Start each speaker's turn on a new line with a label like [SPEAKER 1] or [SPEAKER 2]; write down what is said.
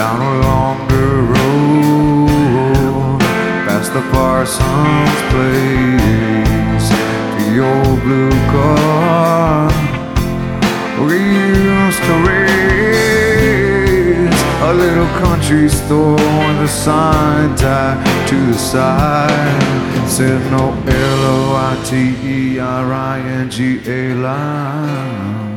[SPEAKER 1] down along the road, past the Parsons place, the old blue car we used to race, a little country store with a sign tied to the side said no LoiteringA line.